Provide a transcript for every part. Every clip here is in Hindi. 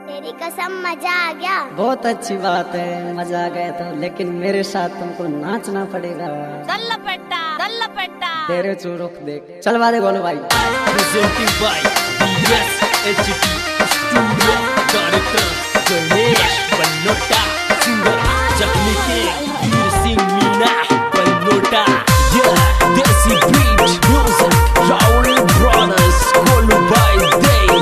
तेरी कसम मजा आ गया। बहुत अच्छी बात है, मजा आ गया तो, लेकिन मेरे साथ तुमको नाचना पड़ेगा। तेरे चू रुक देख, चलवा दे गोलू भाई। Presenting by DSHT Studio Director Ganesh Banota, Singer Jagni King Veer Singh Meena Banota, yeah, Desi Beat Music Raul Brothers Golu Bhai Day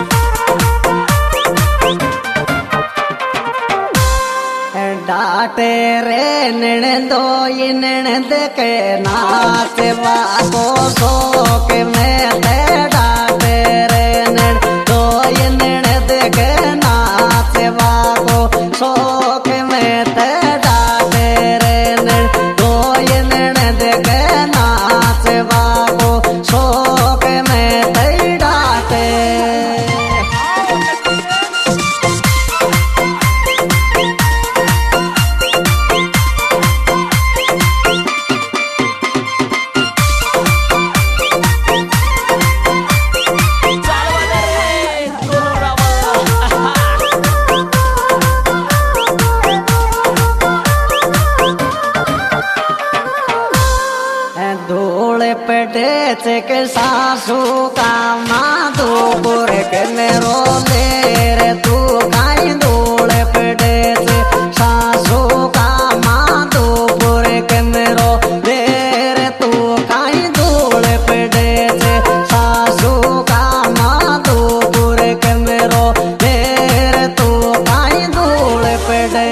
डाटे रे नणंदो ये नणंद के नाच वाको सो के मैं ते डाटे रे नणंदो ये नणंद के नाच वाको सो के मैं ते डाटे रे नणंदो ये नणंद के नाच वाको सो के मैं ते डाटे। पेटे के सासू का माधो गोरे के मेरो ले रे तू काई धोले पेटे से सासू का माधो गोरे के मेरो ले रे तू काई धोले पेटे से सासू का माधो गोरे के मेरो ले रे तू काई धोले पेटे।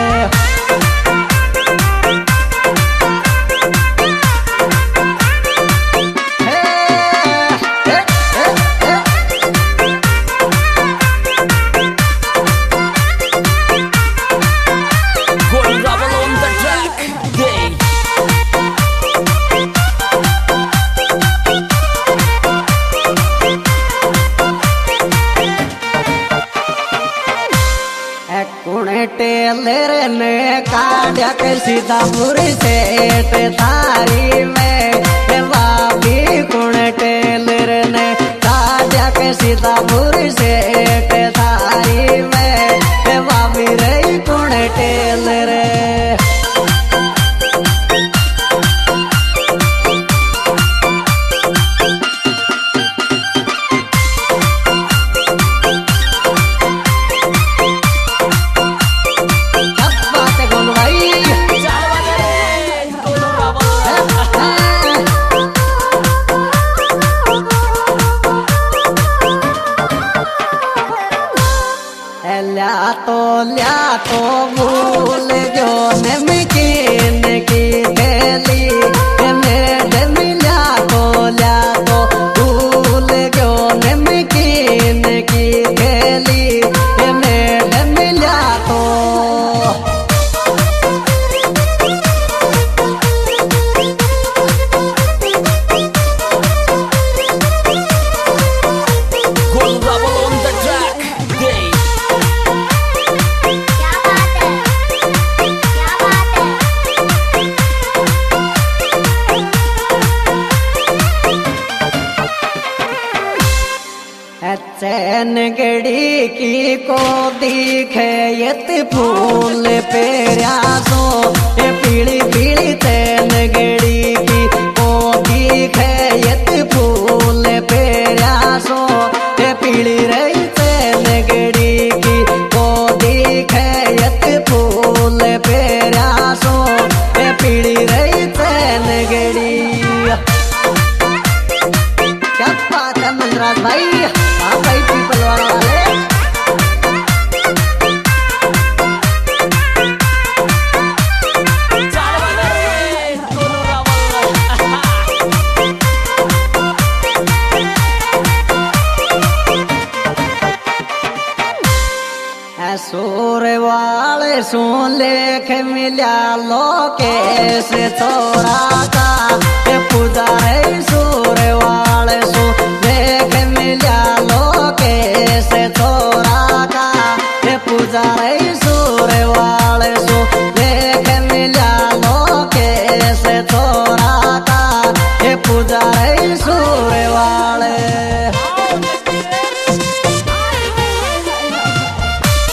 टेलर ने काढ़ा के सीतापुर सेठ थारी में, बाबी कुण टेलर ने काढ़ा के सीतापुर सेठ थारी में, बाबी रही कुण टेलर। ल्या तो भूल जो नमकीन की थैली, मैडम ल्या तो भूल जो नमकीन की थैली, मैडम ल्या तो। चैन गड़ी की को दिखे यत फूल पेरासो, पीली पीली चैन गड़ी की को दिखे यत फूल पेरासो, पीली रही चैन गड़ी की को दिखे यत फूल पेरासो, पीली रही चैन गड़ी। क्या बात है मनराज भाई, हाँ भाई पीपल वाले सूर वाले सुन लेख मिला लोकेश छोरा का, पूजा है सूर वाले सुन लेख मिला लोकेश छोरा का, पूजा है सूर वाले सुन लेख मिला लोकेश छोरा का, पूजा है सूर वाले।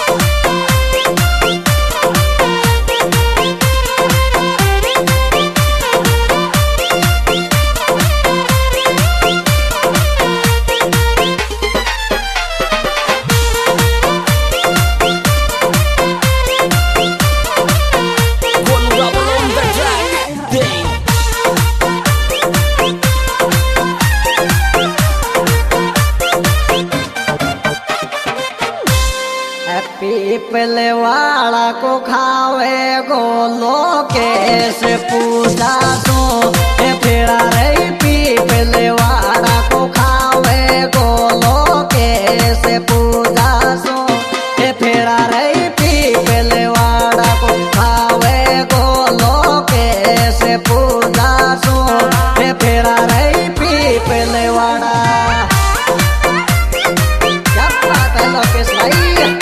पीपले वाला को खावे गोलो कैसे पूजा सो फेरा रे पीपले वाला को खावे गोलो कैसे पूजा सो फेरा रे पीपले वाला को खावे गोलो कैसे पूजा सो फेरा रे पीपले वाला क्या बात है लोकेश भाई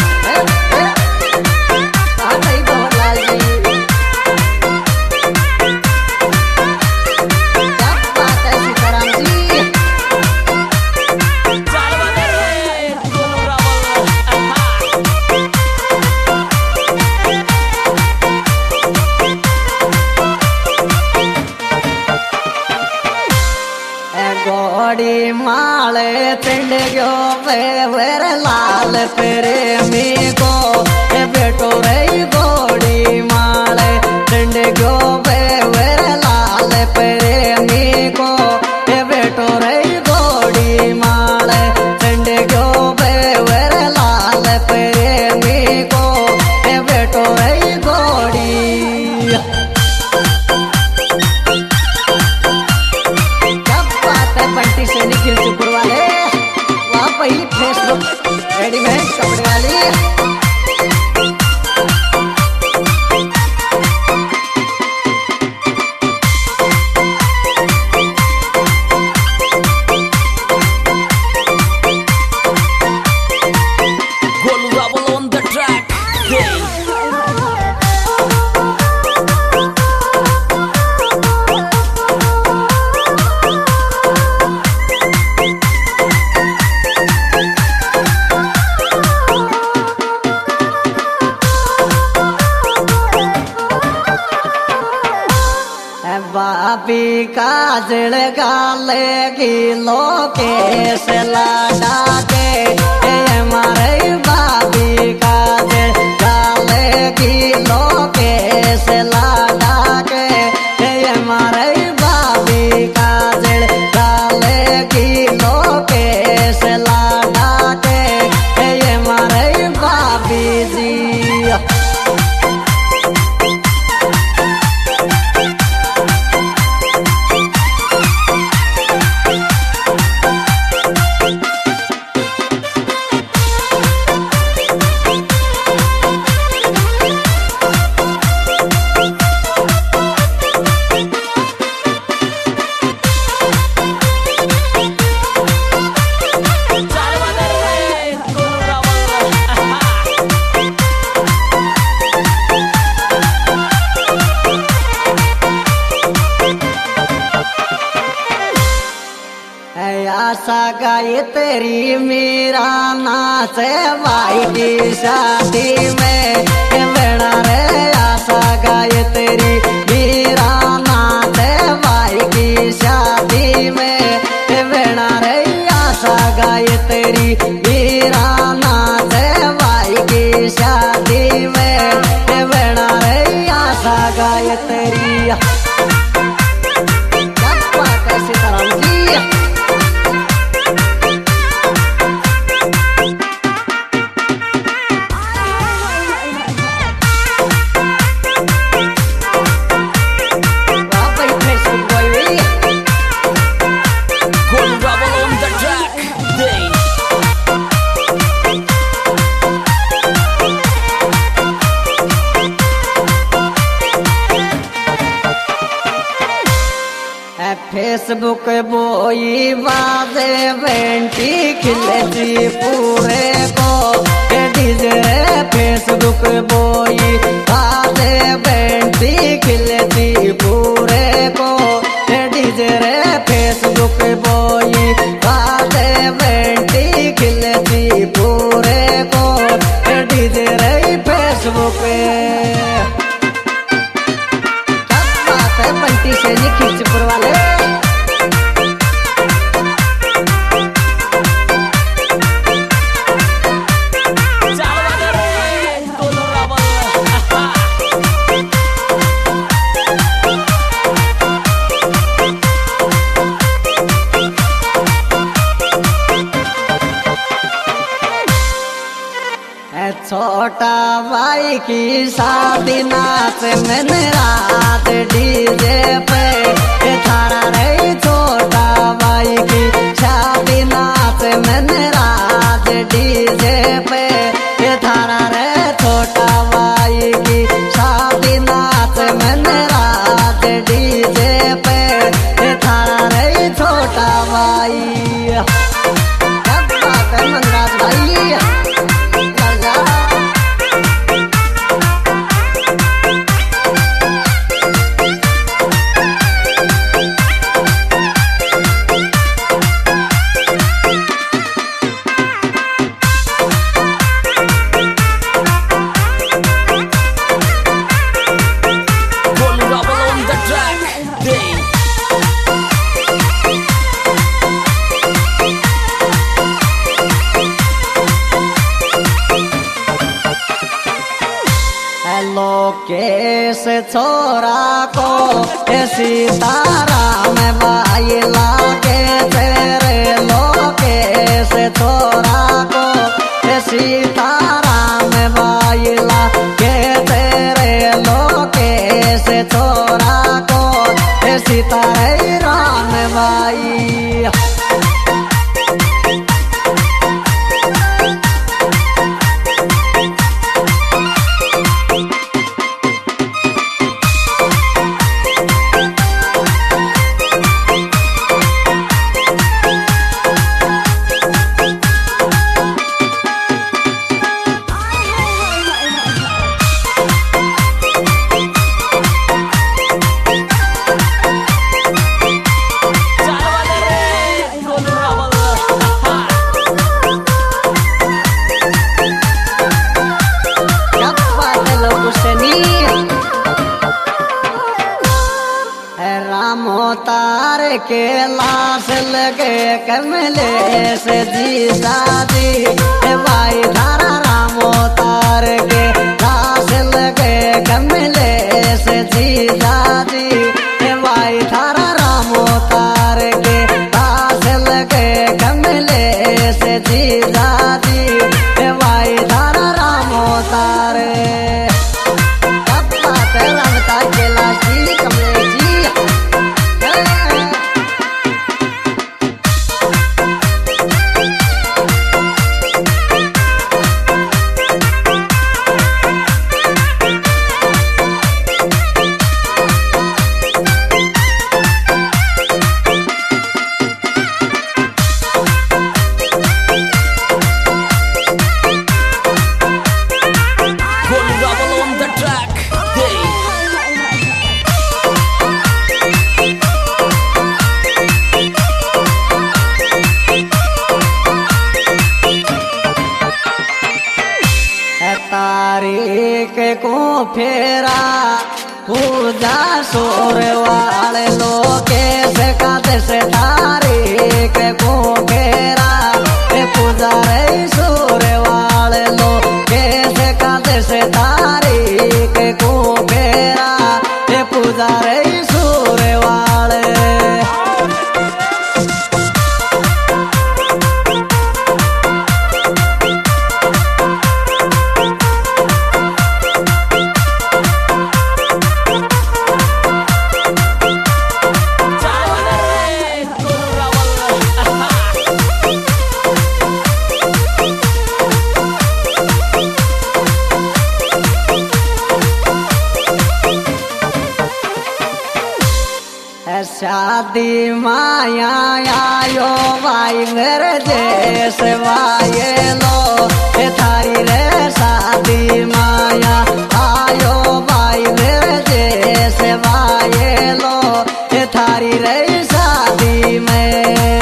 गोड़ी माले तिंडो वेर लाल प्रेमी को बेटो रे गोड़ी माले तिंडो वेर लाल प्रेमी को बेटो रे गोड़ी माले तिंडो वेर लाल प्रेमी को बेटो रे गोड़ी बंटी से निखिल चुपुर वाले वहाँ पर ही फेसबुक रेडीमेड कपड़े वाली बाबी काजल गाले गिलो केस लाडा के हमारे बाबी काजल गाले गिलो केस लाडा के हमारे बाबी काजल गाले गिलो केस लाडा के हमारे बाबी जी आशा गाय तेरी मेरा नाच भाई की शादी में बेड़ा रे आशा गाय तेरी मेरा नाच भाई की शादी में बेड़ा रे आशा गाय तेरी मेरा नाच भाई की शादी में बेड़ा रे आशा गाय तेरी सीताराम जी फेसबुक बोई बाजे बेंटी खिलती पूरे को डीजे फेसबुक बोई बाजे बेंटी खिलती पूरे को डीजे फेसबुक बोई बाजे बेंटी खिलती पूरे को डीजे फेसबुक बंटी से निखिल चुपुर वाले छोटा भाई की शादी नाच मैंने रात डीजे पे थारा रे छोटा भाई की शादी नाच मैंने रात डीजे पे थारा रे छोटा भाई की शादी नाच मैंने रात डीजे पे थारा रे छोटा भाई। क्या बात है मनराज भाई। लोकेश छोरा को सीताराम भाई लागे तेरे लोकेश छोरा को सीताराम भाई लागे तेरे लोकेश छोरा को सीताराम भाई। तार के लाश लगे कमले से जी शादी भाई धारा रामो तार के लाश लगे कमले से जी शादी भाई धारा रामो तार के लाश लगे कमले से जी शादी भाई धारा रामो तार। रामता के लाश कमले जी तारीख को फेरा पूजा सोर वाले लोग कैसे काते से तारीख को फेरा पूजा रे सोर वाले लोग कैसे काते से तारीख को फेरा पूजा रे सोर वाले। शादी माया आयो भाई मेरे जैसे भाई लो थारी रे शादी माया आयो भाई मेरे जैसे भाई लो थारी रे शादी में।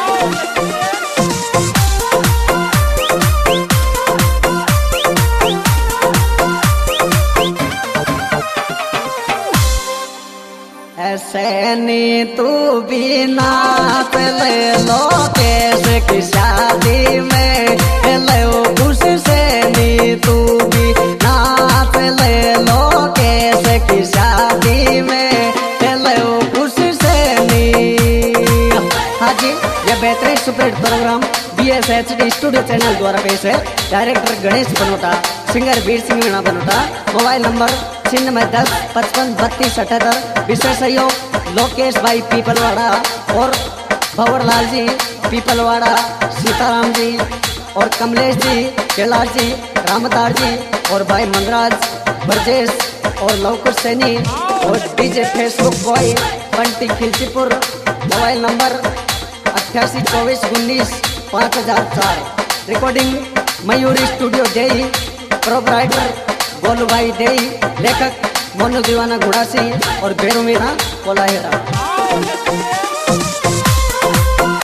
सैनी तू भी नाच ले लो कैसे की शादी में लो खुश सैनी तू भी नाच ले लो कैसे की शादी में लो खुश सैनी। हाँ जी, ये बेहतरीन super hit program BSF HD studio channel द्वारा पेश है। Director Ganesh Banota, singer Veer Singh Meena Banota. Mobile number 9610 55 32 78। विशेष सहयोग लोकेश भाई पीपलवाड़ा और भंवरलाल जी पीपलवाड़ा, सीताराम जी और कमलेश जी, कैलाश जी, रामदार जी और भाई मनराज, ब्रजेश और लवकुश सैनी और DJ Facebook boy Bunty Khilchipur. Mobile number 882419 5004। Recording Mayuri studio Dei. Proprietor Golu भाई देई। लेखक मोनू दीवाना गुड़ासी और बेरू मीणा कोलाहेरा।